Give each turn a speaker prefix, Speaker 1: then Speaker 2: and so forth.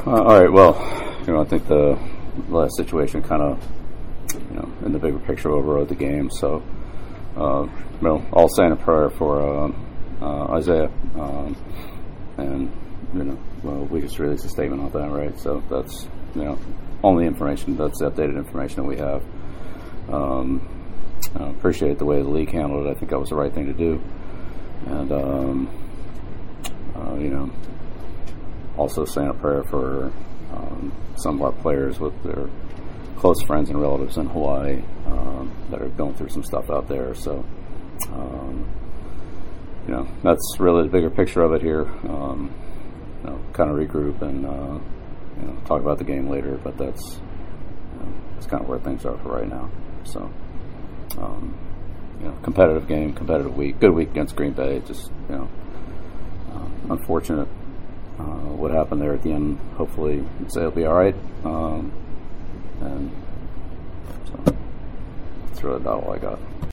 Speaker 1: All right. Well, I think the last situation kind of, in the bigger picture, overrode the game. So, all saying a prayer for Isaiah, and we just released a statement on that, right? So that's only information. That's the updated information that we have. I appreciate the way the league handled it. I think that was the right thing to do, and also saying a prayer for some of our players with their close friends and relatives in Hawaii that are going through some stuff out there. So, that's really the bigger picture of it here. Kind of regroup and talk about the game later, but that's kind of where things are for right now. So, competitive game, competitive week, good week against Green Bay. Just unfortunate what happened there at the end. Hopefully, it'll be all right. And so that's really about all I got.